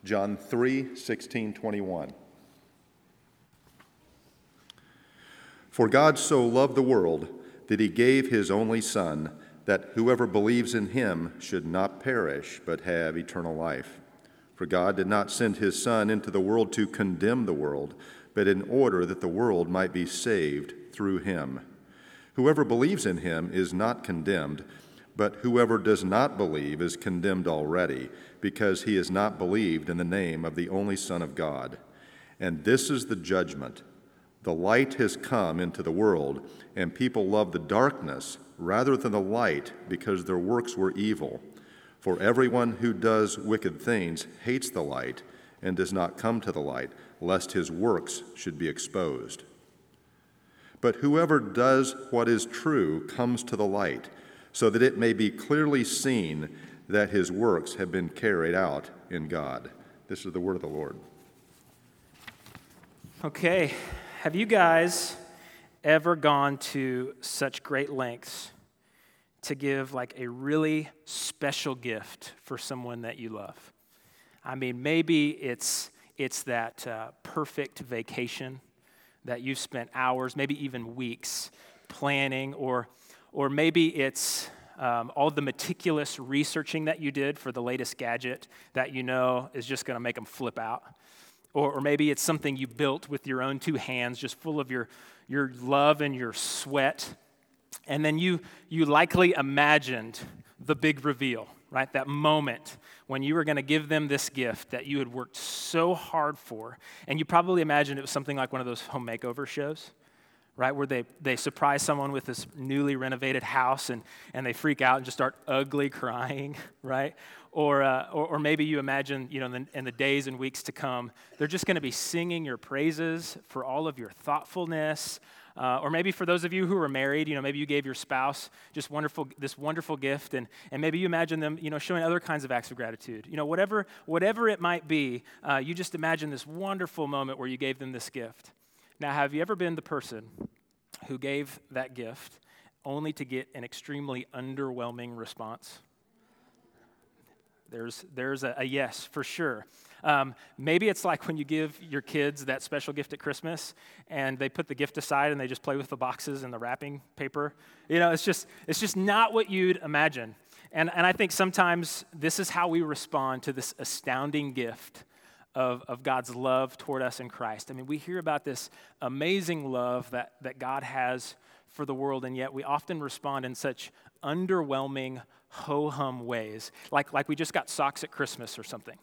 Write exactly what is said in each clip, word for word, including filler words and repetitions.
John three, sixteen, twenty-one. For God so loved the world that he gave his only Son, that whoever believes in him should not perish, but have eternal life. For God did not send his Son into the world to condemn the world, but in order that the world might be saved through him. Whoever believes in him is not condemned, but whoever does not believe is condemned already, because he has not believed in the name of the only Son of God. And this is the judgment. The light has come into the world, and people love the darkness rather than the light, because their works were evil. For everyone who does wicked things hates the light and does not come to the light, lest his works should be exposed. But whoever does what is true comes to the light, so that it may be clearly seen that his works have been carried out in God. This is the word of the Lord. Okay, have you guys ever gone to such great lengths to give like a really special gift for someone that you love? I mean, maybe it's it's that uh, perfect vacation that you've spent hours, maybe even weeks planning, or or maybe it's um, all the meticulous researching that you did for the latest gadget that you know is just going to make them flip out. Or, or maybe it's something you built with your own two hands, just full of your, your love and your sweat. And then you you likely imagined the big reveal, right? That moment when you were going to give them this gift that you had worked so hard for. And you probably imagined it was something like one of those home makeover shows, right? Where they, they surprise someone with this newly renovated house and, and they freak out and just start ugly crying, right? Or, uh, or or maybe you imagine, you know, in the, in the days and weeks to come, they're just going to be singing your praises for all of your thoughtfulness. Uh, or maybe for those of you who are married, you know, maybe you gave your spouse just wonderful this wonderful gift, and and maybe you imagine them, you know, showing other kinds of acts of gratitude. You know, whatever whatever it might be, uh, you just imagine this wonderful moment where you gave them this gift. Now, have you ever been the person who gave that gift only to get an extremely underwhelming response? There's there's a, a yes, for sure. Um, maybe it's like when you give your kids that special gift at Christmas and they put the gift aside and they just play with the boxes and the wrapping paper. You know, it's just it's just not what you'd imagine. And and I think sometimes this is how we respond to this astounding gift of, of God's love toward us in Christ. I mean, we hear about this amazing love that, that God has for the world, and yet we often respond in such underwhelming, ho-hum ways, like, like we just got socks at Christmas or something.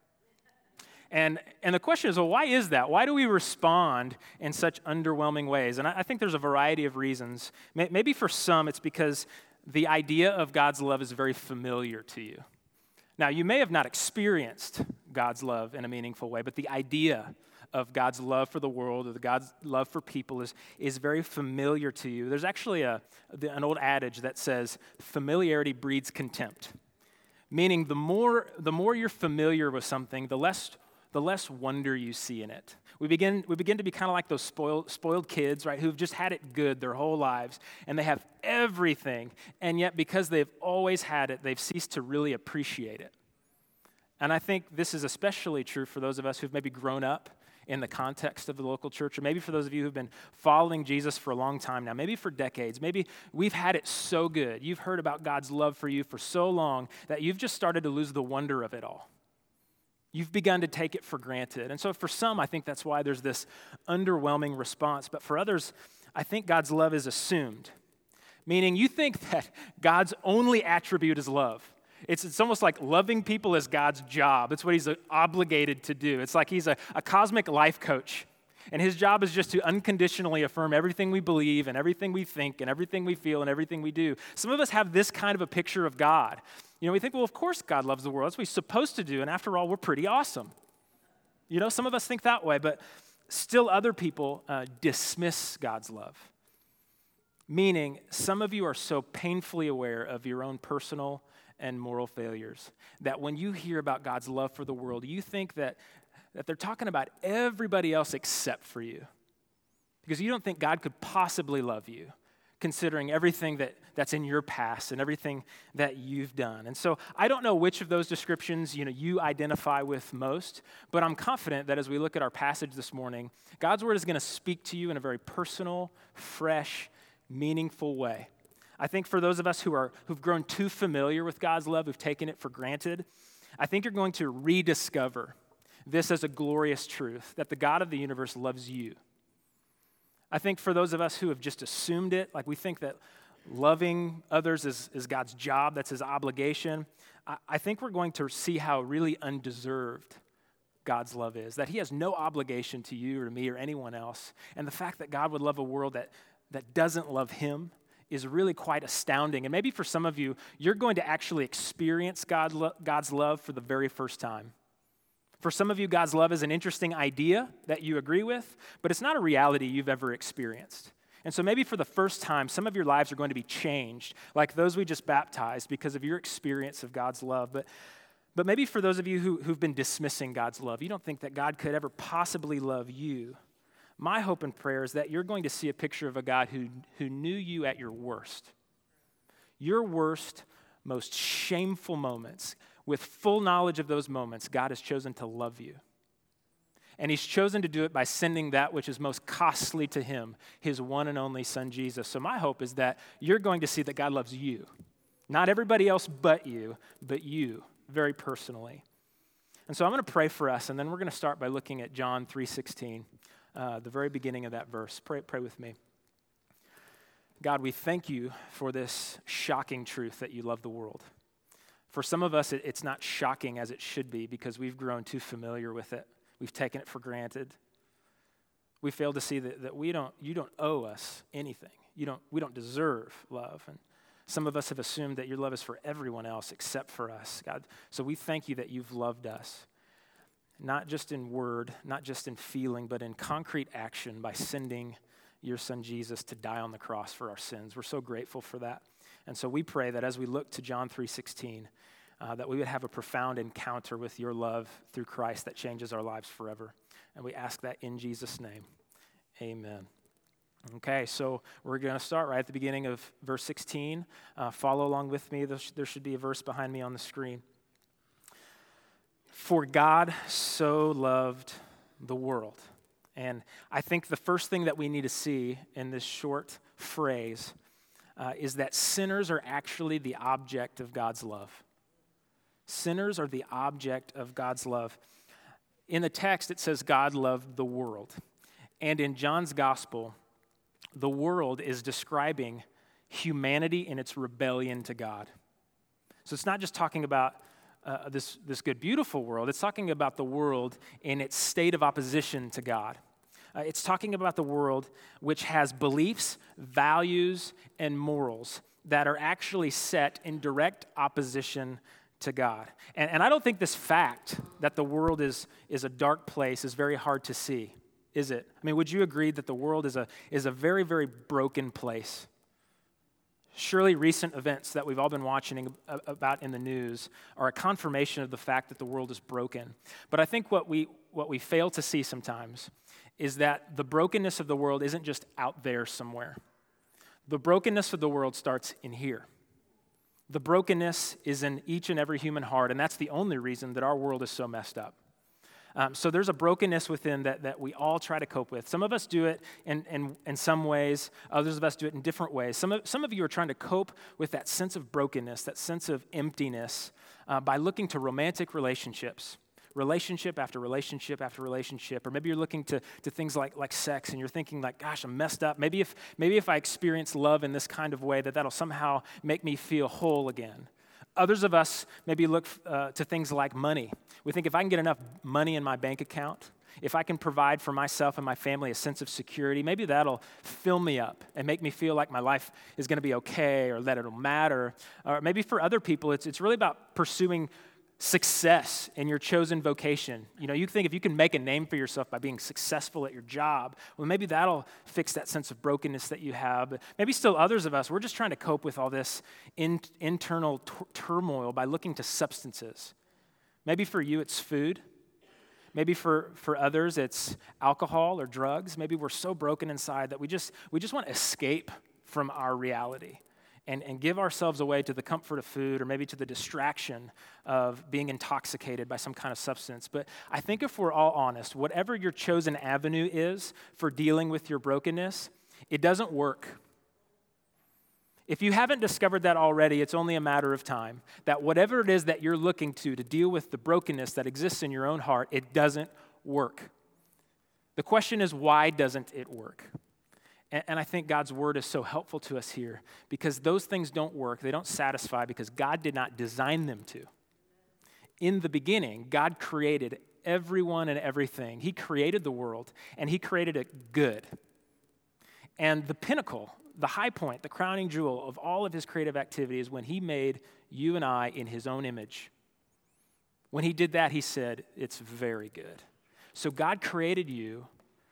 And and the question is, well, why is that? Why do we respond in such underwhelming ways? And I, I think there's a variety of reasons. Maybe for some, it's because the idea of God's love is very familiar to you. Now, you may have not experienced God's love in a meaningful way, but the idea of God's love for the world, or the God's love for people is, is very familiar to you. There's actually a an old adage that says, familiarity breeds contempt, meaning the more the more you're familiar with something, the less the less wonder you see in it. We begin we begin to be kind of like those spoiled spoiled kids, right, who've just had it good their whole lives, and they have everything, and yet because they've always had it, they've ceased to really appreciate it. And I think this is especially true for those of us who've maybe grown up in the context of the local church, or maybe for those of you who've been following Jesus for a long time now, maybe for decades. Maybe we've had it so good. You've heard about God's love for you for so long that you've just started to lose the wonder of it all. You've begun to take it for granted. And so for some, I think that's why there's this underwhelming response. But for others, I think God's love is assumed, meaning you think that God's only attribute is love. It's, it's almost like loving people is God's job. It's what he's obligated to do. It's like he's a, a cosmic life coach, and his job is just to unconditionally affirm everything we believe and everything we think and everything we feel and everything we do. Some of us have this kind of a picture of God. You know, we think, well, of course God loves the world. That's what he's supposed to do, and after all, we're pretty awesome. You know, some of us think that way, but still other people uh, dismiss God's love. Meaning, some of you are so painfully aware of your own personal and moral failures that when you hear about God's love for the world, you think that, that they're talking about everybody else except for you. Because you don't think God could possibly love you, considering everything that, that's in your past and everything that you've done. And so I don't know which of those descriptions, you know, you identify with most, but I'm confident that as we look at our passage this morning, God's word is going to speak to you in a very personal, fresh, meaningful way. I think for those of us who are who've grown too familiar with God's love, who've taken it for granted, I think you're going to rediscover this as a glorious truth, that the God of the universe loves you. I think for those of us who have just assumed it, like we think that loving others is, is God's job, that's his obligation, I, I think we're going to see how really undeserved God's love is, that he has no obligation to you or to me or anyone else. And the fact that God would love a world that, that doesn't love him is really quite astounding. And maybe for some of you, you're going to actually experience God lo- God's love for the very first time. For some of you, God's love is an interesting idea that you agree with, but it's not a reality you've ever experienced. And so maybe for the first time, some of your lives are going to be changed, like those we just baptized, because of your experience of God's love. But, but maybe for those of you who, who've been dismissing God's love, you don't think that God could ever possibly love you. My hope and prayer is that you're going to see a picture of a God who, who knew you at your worst. Your worst, most shameful moments. With full knowledge of those moments, God has chosen to love you. And he's chosen to do it by sending that which is most costly to him, his one and only son, Jesus. So my hope is that you're going to see that God loves you. Not everybody else but you, but you, very personally. And so I'm going to pray for us, and then we're going to start by looking at John three sixteen, uh, the very beginning of that verse. Pray, pray with me. God, we thank you for this shocking truth that you love the world. For some of us, it's not shocking as it should be because we've grown too familiar with it. We've taken it for granted. We fail to see that, that we don't, you don't owe us anything. You don't, we don't deserve love. And some of us have assumed that your love is for everyone else except for us, God. So we thank you that you've loved us, not just in word, not just in feeling, but in concrete action by sending your son Jesus to die on the cross for our sins. We're so grateful for that. And so we pray that as we look to John three sixteen, uh, that we would have a profound encounter with your love through Christ that changes our lives forever. And we ask that in Jesus' name. Amen. Okay, so we're going to start right at the beginning of verse sixteen. Uh, follow along with me. There should be a verse behind me on the screen. For God so loved the world. And I think the first thing that we need to see in this short phrase Uh, is that sinners are actually the object of God's love. Sinners are the object of God's love. In the text, it says God loved the world. And in John's gospel, the world is describing humanity in its rebellion to God. So it's not just talking about uh, this, this good, beautiful world. It's talking about the world in its state of opposition to God. Uh, it's talking about the world which has beliefs, values, and morals that are actually set in direct opposition to God. And, and I don't think this fact that the world is, is a dark place is very hard to see, is it? I mean, would you agree that the world is a, is a very, very broken place? Surely recent events that we've all been watching about in the news are a confirmation of the fact that the world is broken. But I think what we what we fail to see sometimes is that the brokenness of the world isn't just out there somewhere. The brokenness of the world starts in here. The brokenness is in each and every human heart, and that's the only reason that our world is so messed up. Um, so there's a brokenness within that, that we all try to cope with. Some of us do it in, in, in some ways. Others of us do it in different ways. Some of, some of you are trying to cope with that sense of brokenness, that sense of emptiness, uh, by looking to romantic relationships, relationship after relationship after relationship. Or maybe you're looking to, to things like, like sex, and you're thinking like, gosh, I'm messed up. Maybe if, maybe if I experience love in this kind of way, that that'll somehow make me feel whole again. Others of us maybe look uh, to things like money. We think if I can get enough money in my bank account, if I can provide for myself and my family a sense of security, maybe that'll fill me up and make me feel like my life is going to be okay, or that it'll matter. Or maybe for other people, it's it's really about pursuing success in your chosen vocation. You know, you think if you can make a name for yourself by being successful at your job, well, maybe that'll fix that sense of brokenness that you have. But maybe still others of us, we're just trying to cope with all this in, internal t- turmoil by looking to substances. Maybe for you, it's food. Maybe for, for others, it's alcohol or drugs. Maybe we're so broken inside that we just we just want to escape from our reality and, and give ourselves away to the comfort of food or maybe to the distraction of being intoxicated by some kind of substance. But I think if we're all honest, whatever your chosen avenue is for dealing with your brokenness, it doesn't work. If you haven't discovered that already, it's only a matter of time, that whatever it is that you're looking to to deal with the brokenness that exists in your own heart, it doesn't work. The question is, why doesn't it work? And, and I think God's word is so helpful to us here because those things don't work. They don't satisfy because God did not design them to. In the beginning, God created everyone and everything. He created the world, and he created it good. And the pinnacle, the high point, the crowning jewel of all of his creative activity is when he made you and I in his own image. When he did that, he said, it's very good. So God created you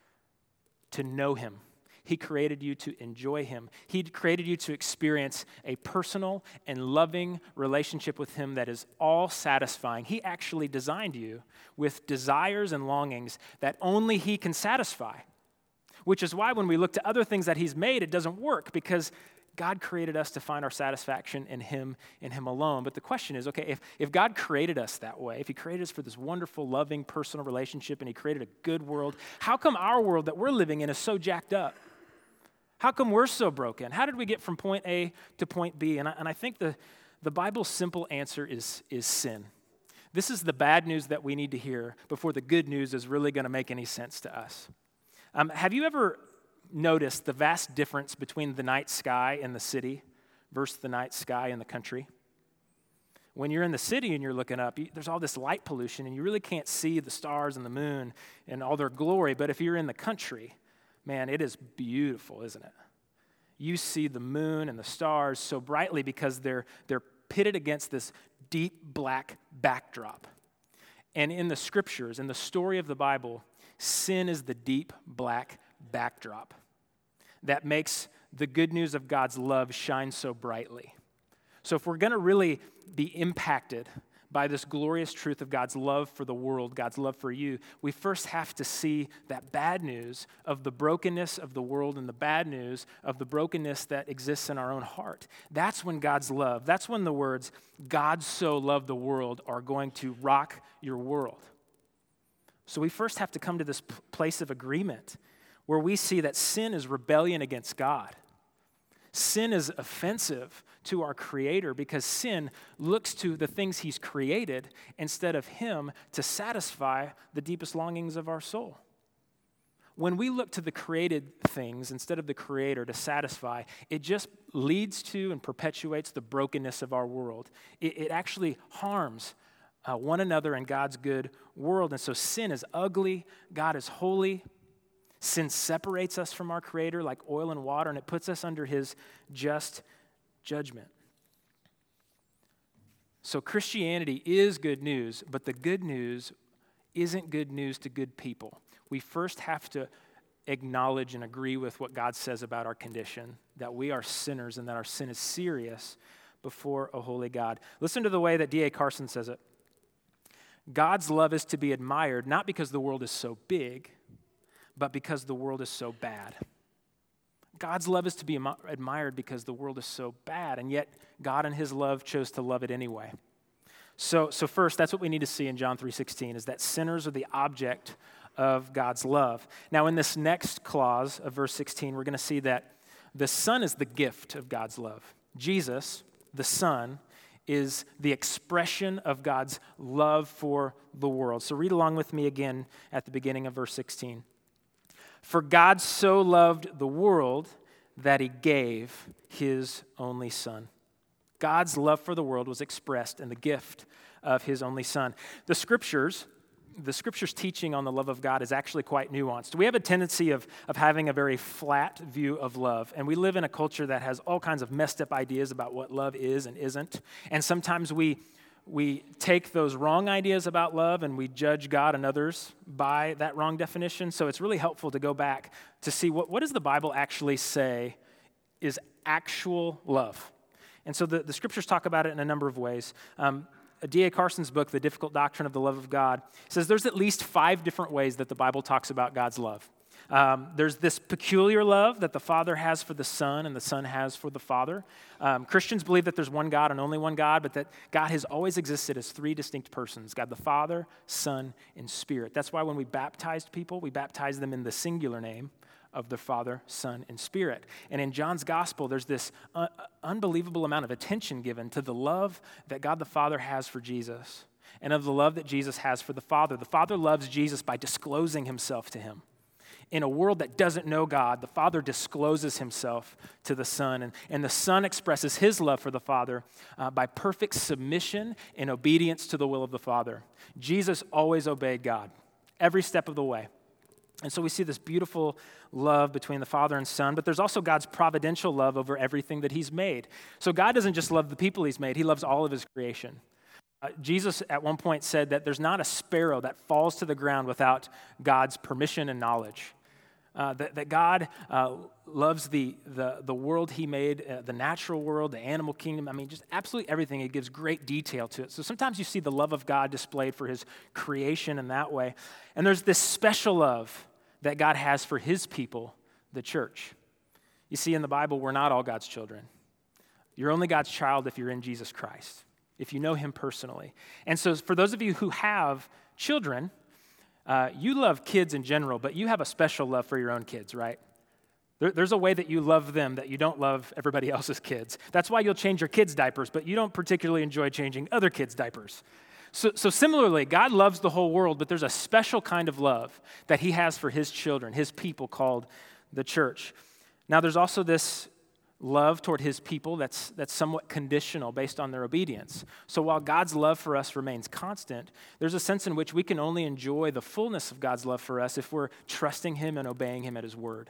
to know him. He created you to enjoy him. He created you to experience a personal and loving relationship with him that is all satisfying. He actually designed you with desires and longings that only he can satisfy. Which is why when we look to other things that he's made, it doesn't work because God created us to find our satisfaction in him, in him alone. But the question is, okay, if, if God created us that way, if he created us for this wonderful, loving, personal relationship and he created a good world, how come our world that we're living in is so jacked up? How come we're so broken? How did we get from point A to point B? And I, and I think the, the Bible's simple answer is, is sin. This is the bad news that we need to hear before the good news is really going to make any sense to us. Um, have you ever noticed the vast difference between the night sky in the city versus the night sky in the country? When you're in the city and you're looking up, you, there's all this light pollution and you really can't see the stars and the moon and all their glory. But if you're in the country, man, it is beautiful, isn't it? You see the moon and the stars so brightly because they're, they're pitted against this deep black backdrop. And in the scriptures, in the story of the Bible, sin is the deep black backdrop that makes the good news of God's love shine so brightly. So if we're going to really be impacted by this glorious truth of God's love for the world, God's love for you, we first have to see that bad news of the brokenness of the world and the bad news of the brokenness that exists in our own heart. That's when God's love, that's when the words, God so loved the world, are going to rock your world. So we first have to come to this p- place of agreement where we see that sin is rebellion against God. Sin is offensive to our Creator because sin looks to the things he's created instead of him to satisfy the deepest longings of our soul. When we look to the created things instead of the Creator to satisfy, it just leads to and perpetuates the brokenness of our world. It, it actually harms uh, one another in God's good world. And so sin is ugly, God is holy. Sin separates us from our Creator like oil and water, and it puts us under his just judgment. So Christianity is good news, but the good news isn't good news to good people. We first have to acknowledge and agree with what God says about our condition, that we are sinners and that our sin is serious before a holy God. Listen to the way that D A Carson says it. God's love is to be admired, not because the world is so big, but because the world is so bad. God's love is to be admired because the world is so bad, and yet God in his love chose to love it anyway. So, so first, that's what we need to see in John three sixteen, is that sinners are the object of God's love. Now, in this next clause of verse sixteen, we're going to see that the Son is the gift of God's love. Jesus, the Son, is the expression of God's love for the world. So read along with me again at the beginning of verse sixteen. For God so loved the world that he gave his only Son. God's love for the world was expressed in the gift of his only Son. The scriptures, the scriptures teaching on the love of God is actually quite nuanced. We have a tendency of, of having a very flat view of love, and we live in a culture that has all kinds of messed up ideas about what love is and isn't, and sometimes we We take those wrong ideas about love and we judge God and others by that wrong definition. So it's really helpful to go back to see what, what does the Bible actually say is actual love. And so the, the scriptures talk about it in a number of ways. Um, D A Carson's book, The Difficult Doctrine of the Love of God, says there's at least five different ways that the Bible talks about God's love. Um, there's this peculiar love that the Father has for the Son and the Son has for the Father. Um, Christians believe that there's one God and only one God, but that God has always existed as three distinct persons, God the Father, Son, and Spirit. That's why when we baptized people, we baptized them in the singular name of the Father, Son, and Spirit. And in John's Gospel, there's this un- unbelievable amount of attention given to the love that God the Father has for Jesus and of the love that Jesus has for the Father. The Father loves Jesus by disclosing himself to him. In a world that doesn't know God, the Father discloses himself to the Son, and, and the Son expresses his love for the Father uh, by perfect submission and obedience to the will of the Father. Jesus always obeyed God every step of the way. And so we see this beautiful love between the Father and Son, but there's also God's providential love over everything that he's made. So God doesn't just love the people he's made, he loves all of his creation. Uh, Jesus at one point said that there's not a sparrow that falls to the ground without God's permission and knowledge. Uh, that, that God uh, loves the, the, the world he made, uh, the natural world, the animal kingdom. I mean, just absolutely everything. He gives great detail to it. So sometimes you see the love of God displayed for his creation in that way. And there's this special love that God has for his people, the church. You see, in the Bible, we're not all God's children. You're only God's child if you're in Jesus Christ, if you know him personally. And so for those of you who have children, Uh, you love kids in general, but you have a special love for your own kids, right? There, there's a way that you love them that you don't love everybody else's kids. That's why you'll change your kids' diapers, but you don't particularly enjoy changing other kids' diapers. So, so similarly, God loves the whole world, but there's a special kind of love that he has for his children, his people called the church. Now, there's also this love toward his people that's that's somewhat conditional based on their obedience. So while God's love for us remains constant, there's a sense in which we can only enjoy the fullness of God's love for us if we're trusting him and obeying him at his word.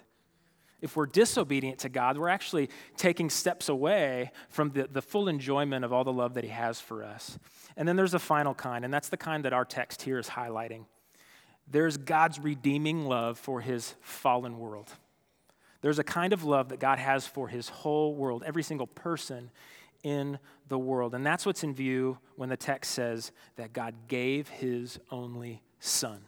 If we're disobedient to God, we're actually taking steps away from the, the full enjoyment of all the love that he has for us. And then there's a final kind, and that's the kind that our text here is highlighting. There's God's redeeming love for his fallen world. There's a kind of love that God has for his whole world, every single person in the world. And that's what's in view when the text says that God gave his only Son.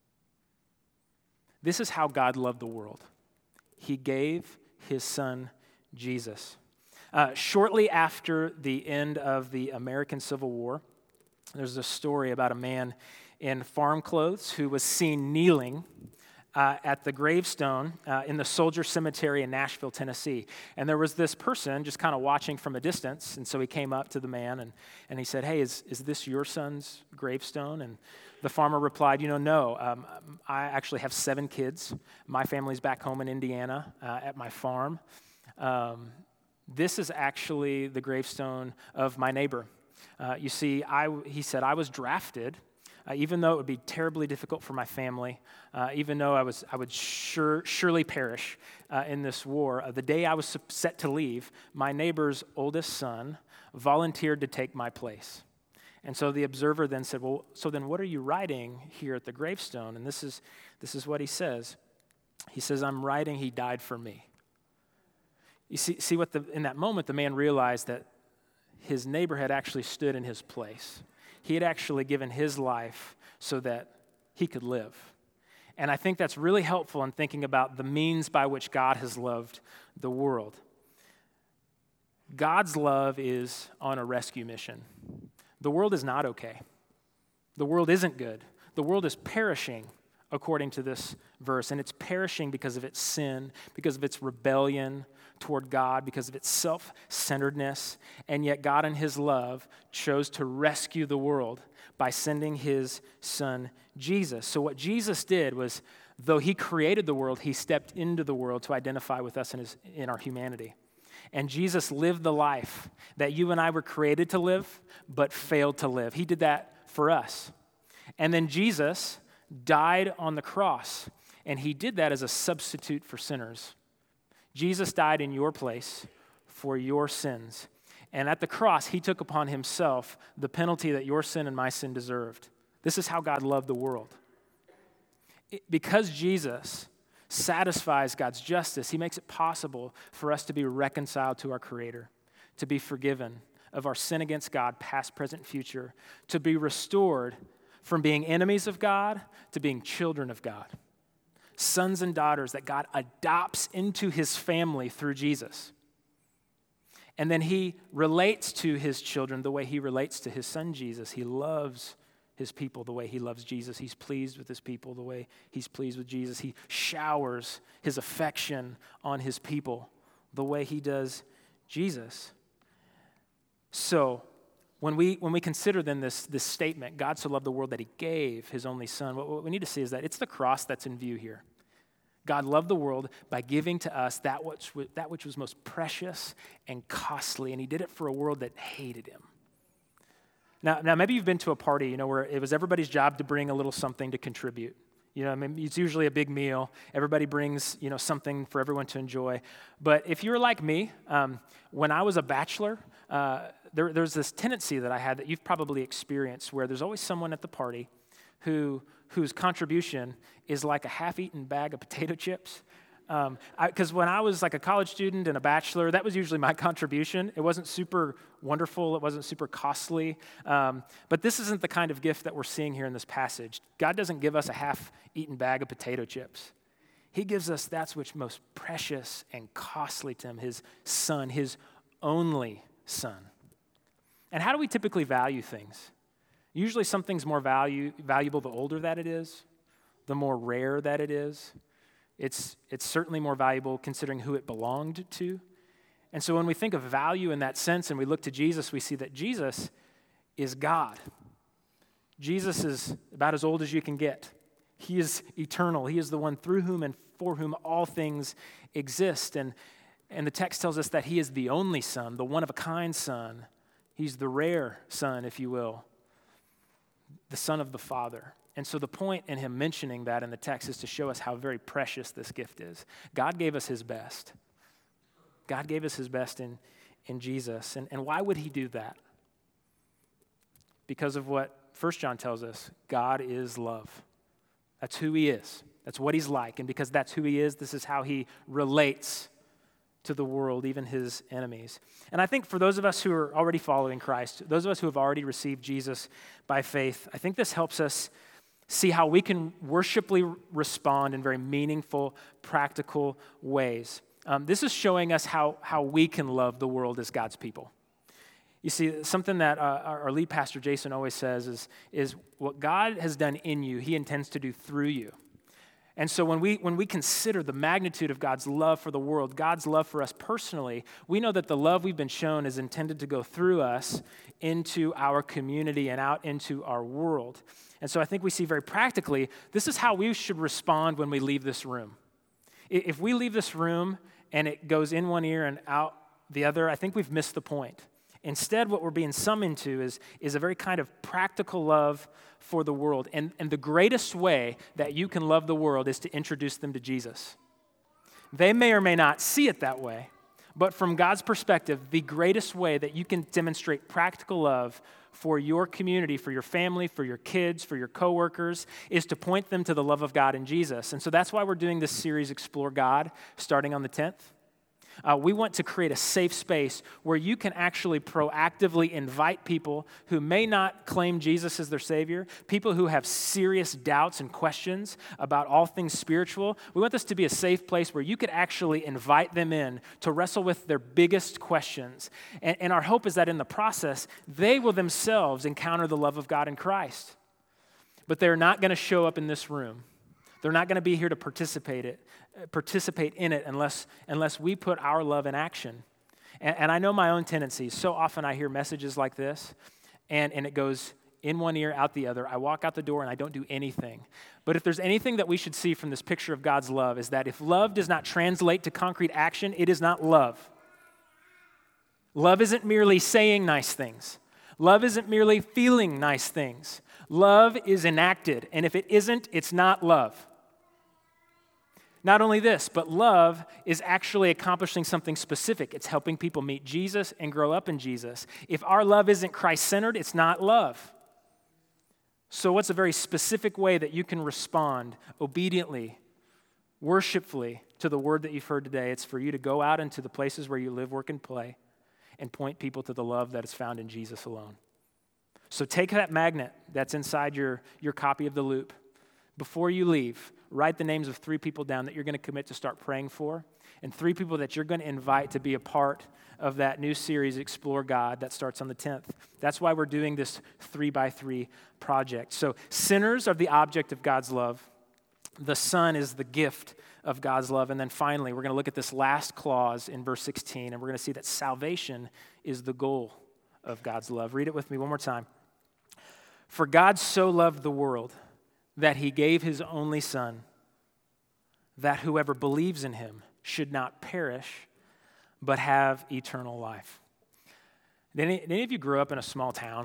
This is how God loved the world. He gave his Son, Jesus. Uh, shortly after the end of the American Civil War, there's a story about a man in farm clothes who was seen kneeling Uh, at the gravestone uh, in the Soldier Cemetery in Nashville, Tennessee. And there was this person just kind of watching from a distance, and so he came up to the man and, and he said, hey, is, is this your son's gravestone? And the farmer replied, you know, no, um, I actually have seven kids. My family's back home in Indiana uh, at my farm. Um, this is actually the gravestone of my neighbor. Uh, you see, I, he said, I was drafted Uh, even though it would be terribly difficult for my family, uh, even though I was, I would sure, surely perish uh, in this war, uh, the day I was set to leave, my neighbor's oldest son volunteered to take my place. And so the observer then said, well, so then what are you writing here at the gravestone? And this is, this is what he says. He says, I'm writing, he died for me. You see, see what the, in that moment, the man realized that his neighbor had actually stood in his place. He had actually given his life so that he could live. And I think that's really helpful in thinking about the means by which God has loved the world. God's love is on a rescue mission. The world is not okay. The world isn't good. The world is perishing, according to this verse, and it's perishing because of its sin, because of its rebellion toward God, because of its self-centeredness, and yet God in his love chose to rescue the world by sending his Son, Jesus. So what Jesus did was, though he created the world, he stepped into the world to identify with us in, his, in our humanity. And Jesus lived the life that you and I were created to live, but failed to live. He did that for us. And then Jesus died on the cross, and he did that as a substitute for sinners. Jesus died in your place for your sins. And at the cross, he took upon himself the penalty that your sin and my sin deserved. This is how God loved the world. It, because Jesus satisfies God's justice, he makes it possible for us to be reconciled to our Creator, to be forgiven of our sin against God, past, present, future, to be restored from being enemies of God to being children of God. sons and daughters that God adopts into his family through Jesus. And then he relates to his children the way he relates to his son Jesus. He loves his people the way he loves Jesus. He's pleased with his people the way he's pleased with Jesus. He showers his affection on his people the way he does Jesus. So when we when we consider then this, this statement, God so loved the world that he gave his only son, what, what we need to see is that it's the cross that's in view here. God loved the world by giving to us that which, that which was most precious and costly, and he did it for a world that hated him. Now, now maybe you've been to a party, you know, where it was everybody's job to bring a little something to contribute. You know, I mean, it's usually a big meal. Everybody brings, you know, something for everyone to enjoy. But if you're like me, um, when I was a bachelor, uh, there, there's this tendency that I had that you've probably experienced where there's always someone at the party who whose contribution is like a half-eaten bag of potato chips. Because um, when I was like a college student and a bachelor, that was usually my contribution. It wasn't super wonderful. It wasn't super costly. Um, but this isn't the kind of gift that we're seeing here in this passage. God doesn't give us a half-eaten bag of potato chips. He gives us that's what's most precious and costly to him, his son, his only son. And how do we typically value things? Usually something's more value, valuable the older that it is, the more rare that it is. It's, it's certainly more valuable considering who it belonged to. And so when we think of value in that sense and we look to Jesus, we see that Jesus is God. Jesus is about as old as you can get. He is eternal. He is the one through whom and for whom all things exist. And, and the text tells us that he is the only son, the one-of-a-kind son. He's the rare son, if you will, the son of the Father. And so the point in him mentioning that in the text is to show us how very precious this gift is. God gave us his best. God gave us his best in, in Jesus. And, and why would he do that? Because of what First John tells us, God is love. That's who he is. That's what he's like. And because that's who he is, this is how he relates to the world, even his enemies. And I think for those of us who are already following Christ, those of us who have already received Jesus by faith, I think this helps us see how we can worshipfully respond in very meaningful, practical ways. Um, this is showing us how, how we can love the world as God's people. You see, something that uh, our, our lead pastor Jason always says is, is what God has done in you, he intends to do through you. And so when we when we consider the magnitude of God's love for the world, God's love for us personally, we know that the love we've been shown is intended to go through us into our community and out into our world. And so I think we see very practically, this is how we should respond when we leave this room. If we leave this room and it goes in one ear and out the other, I think we've missed the point. Instead, what we're being summoned to is, is a very kind of practical love for the world. And, and the greatest way that you can love the world is to introduce them to Jesus. They may or may not see it that way, but from God's perspective, the greatest way that you can demonstrate practical love for your community, for your family, for your kids, for your coworkers, is to point them to the love of God in Jesus. And so that's why we're doing this series, Explore God, starting on the tenth. Uh, we want to create a safe space where you can actually proactively invite people who may not claim Jesus as their Savior, people who have serious doubts and questions about all things spiritual. We want this to be a safe place where you could actually invite them in to wrestle with their biggest questions. And, and our hope is that in the process, they will themselves encounter the love of God in Christ. But they're not going to show up in this room. They're not going to be here to participate it, participate in it unless, unless we put our love in action. And, and I know my own tendencies. So often I hear messages like this, and, and it goes in one ear, out the other. I walk out the door and I don't do anything. But if there's anything that we should see from this picture of God's love, is that if love does not translate to concrete action, it is not love. Love isn't merely saying nice things. Love isn't merely feeling nice things. Love is enacted, and if it isn't, it's not love. Not only this, but love is actually accomplishing something specific. It's helping people meet Jesus and grow up in Jesus. If our love isn't Christ-centered, it's not love. So what's a very specific way that you can respond obediently, worshipfully to the word that you've heard today? It's for you to go out into the places where you live, work, and play and point people to the love that is found in Jesus alone. So take that magnet that's inside your, your copy of The Loop. before you leave, write the names of three people down that you're going to commit to start praying for, and three people that you're going to invite to be a part of that new series, Explore God, that starts on the tenth. That's why we're doing this three by three project. So sinners are the object of God's love. The Son is the gift of God's love. And then finally, we're going to look at this last clause in verse sixteen, and we're going to see that salvation is the goal of God's love. Read it with me one more time. For God so loved the world that he gave his only Son, that whoever believes in him should not perish, but have eternal life. Did any, did any of you grow up in a small town?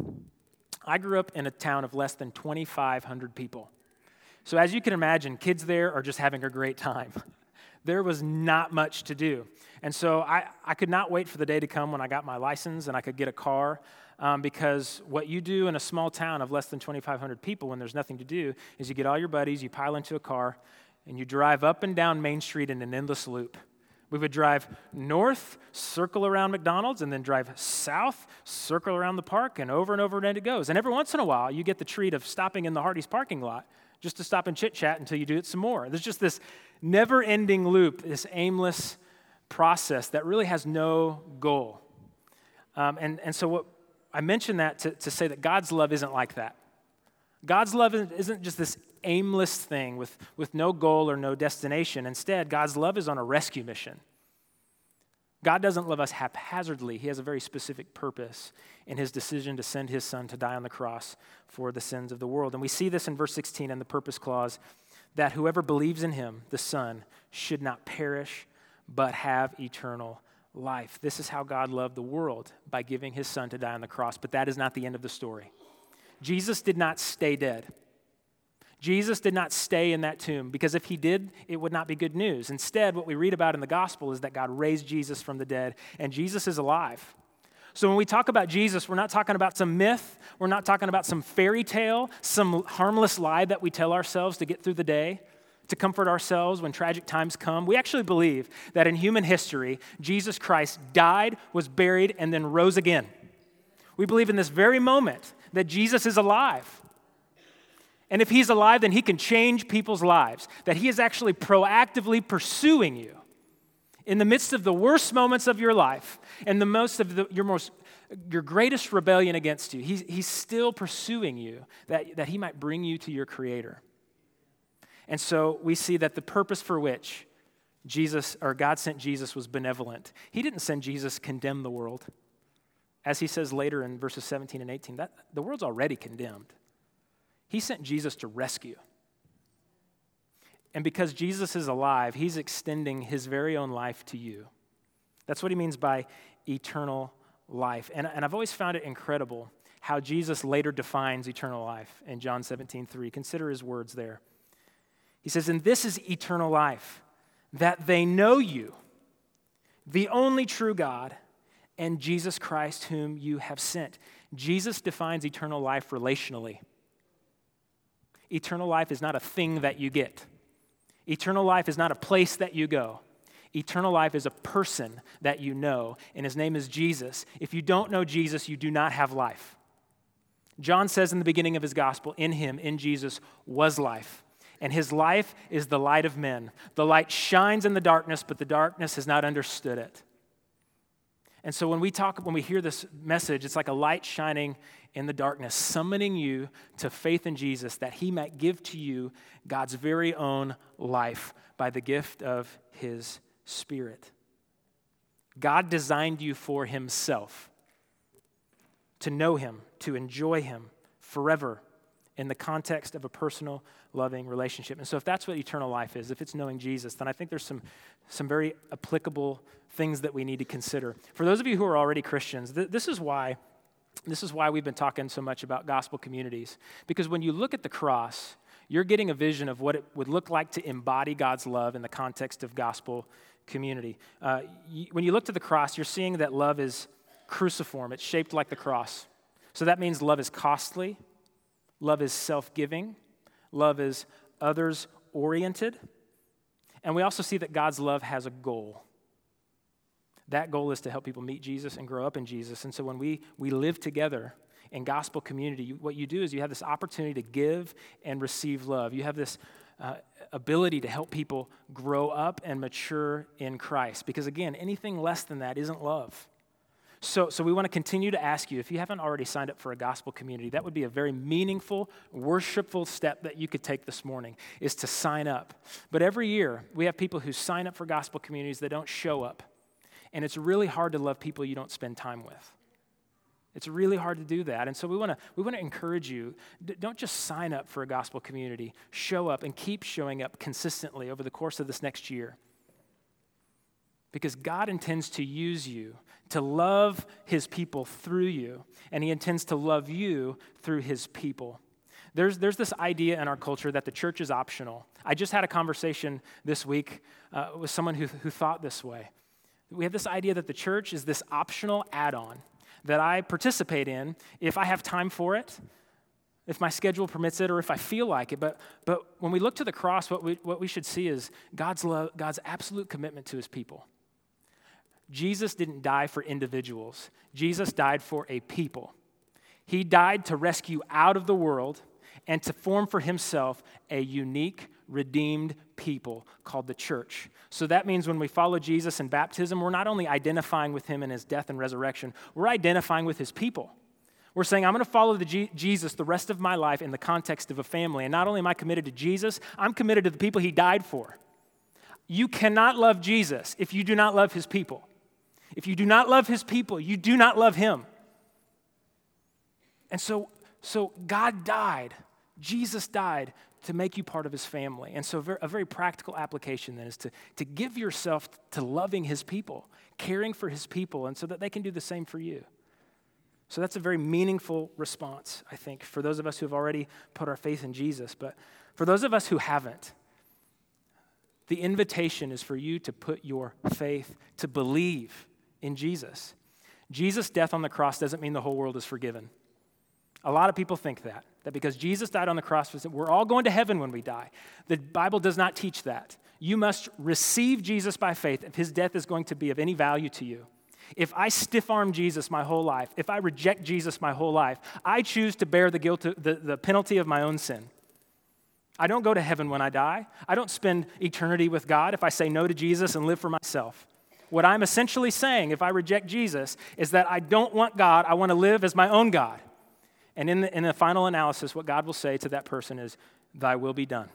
I grew up in a town of less than twenty-five hundred people. So as you can imagine, kids there are just having a great time. There was not much to do. And so I, I could not wait for the day to come when I got my license and I could get a car, um, because what you do in a small town of less than twenty-five hundred people when there's nothing to do is you get all your buddies, you pile into a car, and you drive up and down Main Street in an endless loop. We would drive north, circle around McDonald's, and then drive south, circle around the park, and over and over and it goes. And every once in a while, you get the treat of stopping in the Hardee's parking lot just to stop and chit-chat until you do it some more. There's just this never-ending loop, this aimless process that really has no goal. Um, and, and so what I mention that to, to say that God's love isn't like that. God's love isn't just this aimless thing with, with no goal or no destination. Instead, God's love is on a rescue mission. God doesn't love us haphazardly. He has a very specific purpose in his decision to send his Son to die on the cross for the sins of the world. And we see this in verse sixteen in the purpose clause, that whoever believes in him, the Son, should not perish, but have eternal life. This is how God loved the world, by giving his Son to die on the cross. But that is not the end of the story. Jesus did not stay dead. Jesus did not stay in that tomb, because if he did, it would not be good news. Instead, what we read about in the gospel is that God raised Jesus from the dead, and Jesus is alive. So when we talk about Jesus, we're not talking about some myth. We're not talking about some fairy tale, some harmless lie that we tell ourselves to get through the day, to comfort ourselves when tragic times come. We actually believe that in human history, Jesus Christ died, was buried, and then rose again. We believe in this very moment that Jesus is alive. And if he's alive, then he can change people's lives, that he is actually proactively pursuing you in the midst of the worst moments of your life and the most of the, your most your greatest rebellion against you. He's, he's still pursuing you, that, that he might bring you to your Creator. And so we see that the purpose for which Jesus, or God sent Jesus, was benevolent. He didn't send Jesus to condemn the world. As he says later in verses seventeen and eighteen, that the world's already condemned. He sent Jesus to rescue. And because Jesus is alive, he's extending his very own life to you. That's what he means by eternal life. And, and I've always found it incredible how Jesus later defines eternal life in John seventeen three. Consider his words there. He says, "And this is eternal life, that they know you, the only true God, and Jesus Christ whom you have sent." Jesus defines eternal life relationally. Eternal life is not a thing that you get. Eternal life is not a place that you go. Eternal life is a person that you know, and his name is Jesus. If you don't know Jesus, you do not have life. John says in the beginning of his gospel, in him, in Jesus, was life. And his life is the light of men. The light shines in the darkness, but the darkness has not understood it. And so when we talk, when we hear this message, it's like a light shining in the darkness, summoning you to faith in Jesus, that he might give to you God's very own life by the gift of his Spirit. God designed you for himself, to know him, to enjoy him forever in the context of a personal, loving relationship. And so if that's what eternal life is, if it's knowing Jesus, then I think there's some, some very applicable things that we need to consider. For those of you who are already Christians, th- this is why this is why we've been talking so much about gospel communities. Because when you look at the cross, you're getting a vision of what it would look like to embody God's love in the context of gospel community. Uh, y- when you look to the cross, you're seeing that love is cruciform. It's shaped like the cross. So that means love is costly. Love is self-giving. Love is others-oriented. And we also see that God's love has a goal. That goal is to help people meet Jesus and grow up in Jesus. And so when we, we live together in gospel community, you, what you do is you have this opportunity to give and receive love. You have this uh, ability to help people grow up and mature in Christ. Because again, anything less than that isn't love. So, so we want to continue to ask you, if you haven't already signed up for a gospel community, that would be a very meaningful, worshipful step that you could take this morning, is to sign up. But every year, we have people who sign up for gospel communities that don't show up. And it's really hard to love people you don't spend time with. It's really hard to do that. And so we want to we want to encourage you, d- don't just sign up for a gospel community. Show up and keep showing up consistently over the course of this next year. Because God intends to use you to love his people through you, and he intends to love you through his people. There's, there's this idea in our culture that the church is optional. I just had a conversation this week uh, with someone who, who thought this way. We have this idea that the church is this optional add-on that I participate in if I have time for it, if my schedule permits it, or if I feel like it. But, but when we look to the cross, what we, what we should see is God's love, God's absolute commitment to his people. Jesus didn't die for individuals. Jesus died for a people. He died to rescue out of the world and to form for himself a unique, redeemed people called the church. So that means when we follow Jesus in baptism, we're not only identifying with him in his death and resurrection, we're identifying with his people. We're saying, I'm going to follow the G- Jesus the rest of my life in the context of a family. And not only am I committed to Jesus, I'm committed to the people he died for. You cannot love Jesus if you do not love his people. If you do not love his people, you do not love him. And so, so God died, Jesus died to make you part of his family. And so a very practical application then is to, to give yourself to loving his people, caring for his people, and so that they can do the same for you. So that's a very meaningful response, I think, for those of us who have already put our faith in Jesus. But for those of us who haven't, the invitation is for you to put your faith, to believe in Jesus. Jesus' death on the cross doesn't mean the whole world is forgiven. A lot of people think that, that because Jesus died on the cross, we're all going to heaven when we die. The Bible does not teach that. You must receive Jesus by faith if his death is going to be of any value to you. If I stiff-arm Jesus my whole life, if I reject Jesus my whole life, I choose to bear the guilt, the, the penalty of my own sin. I don't go to heaven when I die. I don't spend eternity with God if I say no to Jesus and live for myself. What I'm essentially saying, if I reject Jesus, is that I don't want God, I want to live as my own God. And in the, in the final analysis, what God will say to that person is, thy will be done.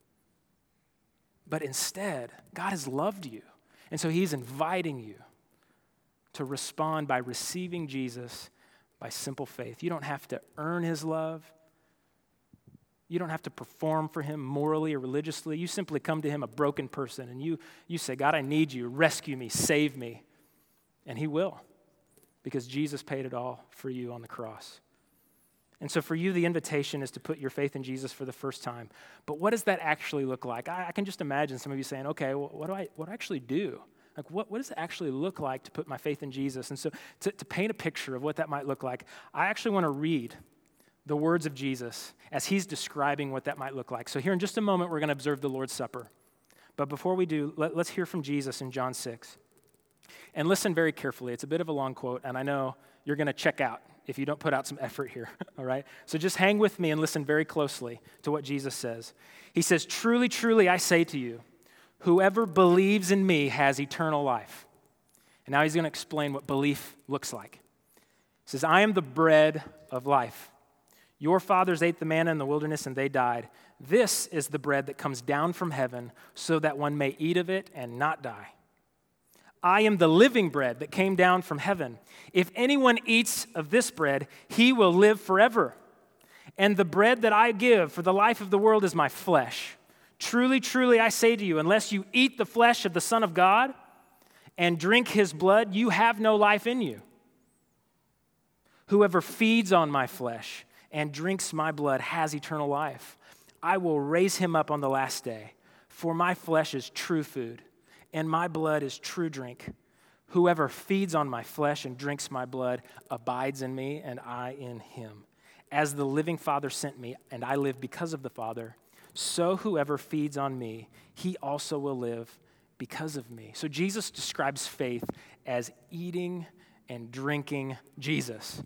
But instead, God has loved you. And so he's inviting you to respond by receiving Jesus by simple faith. You don't have to earn his love. You don't have to perform for him morally or religiously. You simply come to him a broken person and you, you say, God, I need you. Rescue me. Save me. And he will, because Jesus paid it all for you on the cross. And so for you, the invitation is to put your faith in Jesus for the first time. But what does that actually look like? I, I can just imagine some of you saying, okay, well, what do I what do I actually do? Like, what, what does it actually look like to put my faith in Jesus? And so to, to paint a picture of what that might look like, I actually want to read the words of Jesus as he's describing what that might look like. So here in just a moment, we're going to observe the Lord's Supper. But before we do, let, let's hear from Jesus in John six. And listen very carefully. It's a bit of a long quote, and I know you're going to check out if you don't put out some effort here, all right? So just hang with me and listen very closely to what Jesus says. He says, truly, truly, I say to you, whoever believes in me has eternal life. And now he's going to explain what belief looks like. He says, I am the bread of life. Your fathers ate the manna in the wilderness and they died. This is the bread that comes down from heaven so that one may eat of it and not die. I am the living bread that came down from heaven. If anyone eats of this bread, he will live forever. And the bread that I give for the life of the world is my flesh. Truly, truly, I say to you, unless you eat the flesh of the Son of God and drink his blood, you have no life in you. Whoever feeds on my flesh and drinks my blood has eternal life. I will raise him up on the last day, for my flesh is true food, and my blood is true drink. Whoever feeds on my flesh and drinks my blood abides in me, and I in him. As the living Father sent me, and I live because of the Father, so whoever feeds on me, he also will live because of me. So Jesus describes faith as eating and drinking Jesus.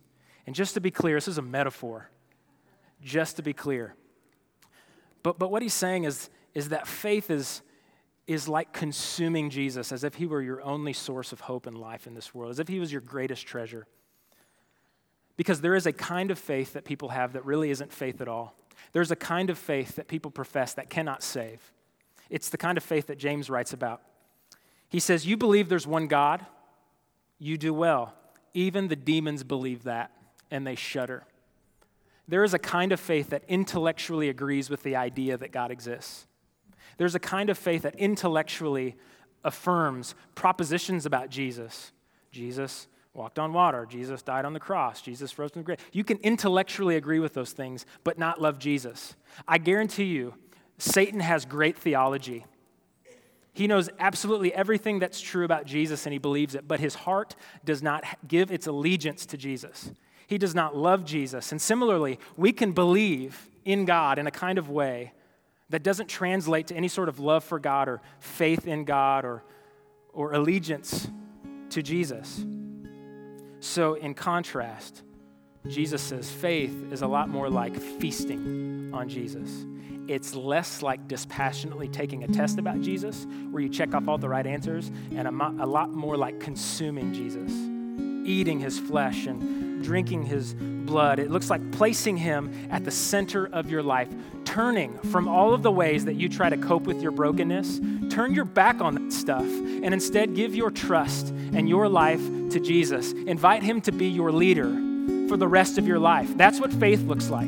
And just to be clear, this is a metaphor. Just to be clear. But but what he's saying is, is that faith is, is like consuming Jesus, as if he were your only source of hope and life in this world, as if he was your greatest treasure. Because there is a kind of faith that people have that really isn't faith at all. There's a kind of faith that people profess that cannot save. It's the kind of faith that James writes about. He says, you believe there's one God, you do well. Even the demons believe that, and they shudder. There is a kind of faith that intellectually agrees with the idea that God exists. There's a kind of faith that intellectually affirms propositions about Jesus. Jesus walked on water. Jesus died on the cross. Jesus rose from the grave. You can intellectually agree with those things, but not love Jesus. I guarantee you, Satan has great theology. He knows absolutely everything that's true about Jesus, and he believes it, but his heart does not give its allegiance to Jesus. He does not love Jesus. And similarly, we can believe in God in a kind of way that doesn't translate to any sort of love for God or faith in God or, or allegiance to Jesus. So in contrast, Jesus says faith is a lot more like feasting on Jesus. It's less like dispassionately taking a test about Jesus where you check off all the right answers, and a, mo- a lot more like consuming Jesus, eating his flesh and drinking his blood. It looks like placing him at the center of your life, turning from all of the ways that you try to cope with your brokenness, turn your back on that stuff, and instead give your trust and your life to Jesus. Invite him to be your leader for the rest of your life. That's what faith looks like.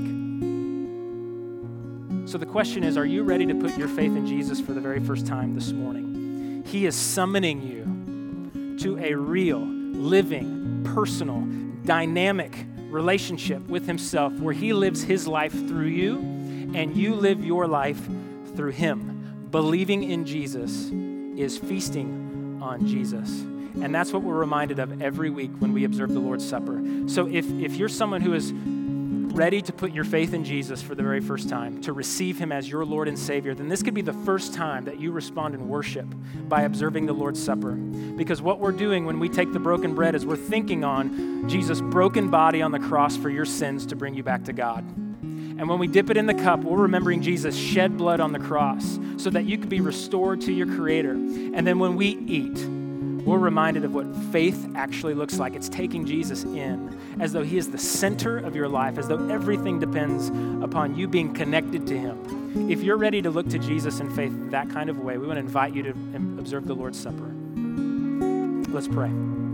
So the question is, are you ready to put your faith in Jesus for the very first time this morning? He is summoning you to a real, living, personal, dynamic relationship with himself where he lives his life through you and you live your life through him. Believing in Jesus is feasting on Jesus. And that's what we're reminded of every week when we observe the Lord's Supper. So if, if you're someone who is ready to put your faith in Jesus for the very first time, to receive him as your Lord and Savior, then this could be the first time that you respond in worship by observing the Lord's Supper. Because what we're doing when we take the broken bread is we're thinking on Jesus' broken body on the cross for your sins to bring you back to God. And when we dip it in the cup, we're remembering Jesus shed blood on the cross so that you could be restored to your Creator. And then when we eat, we're reminded of what faith actually looks like. It's taking Jesus in as though he is the center of your life, as though everything depends upon you being connected to him. If you're ready to look to Jesus in faith that kind of way, we want to invite you to observe the Lord's Supper. Let's pray.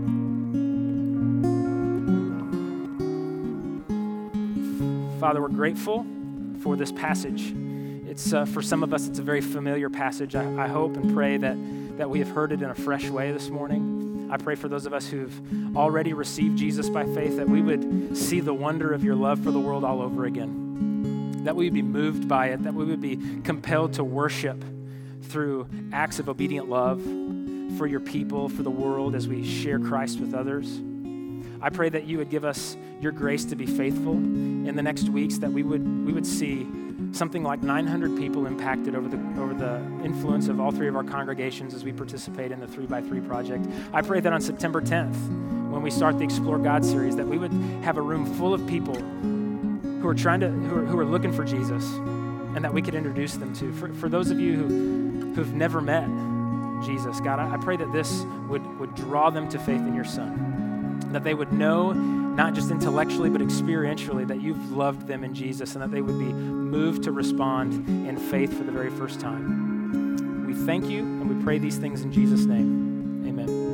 Father, we're grateful for this passage. It's uh, for some of us, it's a very familiar passage. I, I hope and pray that that we have heard it in a fresh way this morning. I pray for those of us who've already received Jesus by faith that we would see the wonder of your love for the world all over again, that we would be moved by it, that we would be compelled to worship through acts of obedient love for your people, for the world as we share Christ with others. I pray that you would give us your grace to be faithful in the next weeks, that we would we would see something like nine hundred people impacted over the over the influence of all three of our congregations as we participate in the three by three project. I pray that on September tenth, when we start the Explore God series, that we would have a room full of people who are trying to who are, who are looking for Jesus, and that we could introduce them to. For, for those of you who who've never met Jesus, God, I, I pray that this would would draw them to faith in your Son, that they would know, not just intellectually, but experientially, that you've loved them in Jesus, and that they would be moved to respond in faith for the very first time. We thank you, and we pray these things in Jesus' name. Amen.